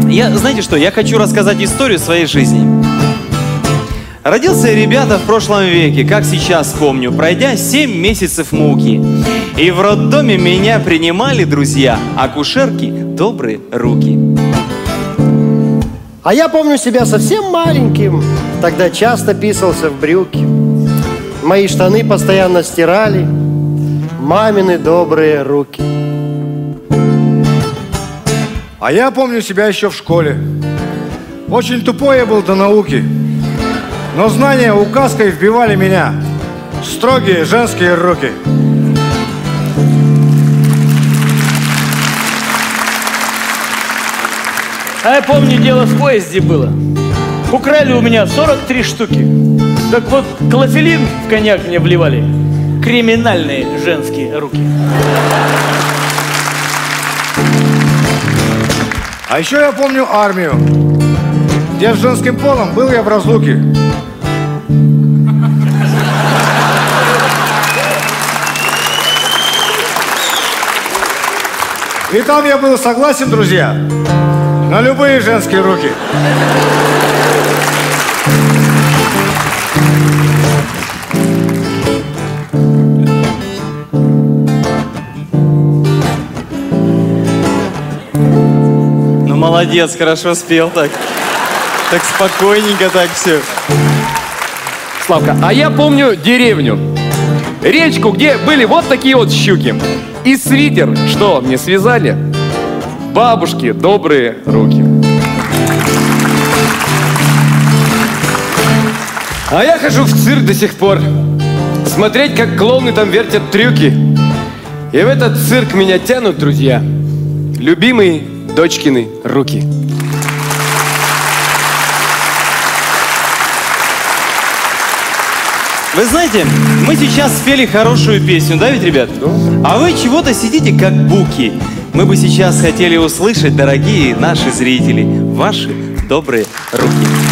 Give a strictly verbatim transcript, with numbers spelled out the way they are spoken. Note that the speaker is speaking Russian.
Я, знаете что, я хочу рассказать историю своей жизни. Родился я, ребята, в прошлом веке, как сейчас помню, пройдя семь месяцев муки. И в роддоме меня принимали, друзья, акушерки добрые руки. А я помню себя совсем маленьким, тогда часто писался в брюки. Мои штаны постоянно стирали мамины добрые руки. А я помню себя еще в школе. Очень тупой я был до науки. Но знания указкой вбивали меня в строгие женские руки. А я помню, дело в поезде было. Украли у меня сорок три штуки. Так вот, клофелин в коньяк мне вливали. Криминальные женские руки. А еще я помню армию, где с женским полом был я в разлуке. И там я был согласен, друзья, на любые женские руки. Ну, молодец, хорошо спел так. Так спокойненько так все. Славка, а я помню деревню. Речку, где были вот такие вот щуки. И свитер, что мне связали? Бабушки добрые руки. А я хожу в цирк до сих пор. Смотреть, как клоуны там вертят трюки. И в этот цирк меня тянут, друзья, любимые дочкины руки. Вы знаете, мы сейчас спели хорошую песню, да ведь, ребят? А вы чего-то сидите как буки. Мы бы сейчас хотели услышать, дорогие наши зрители, ваши добрые руки.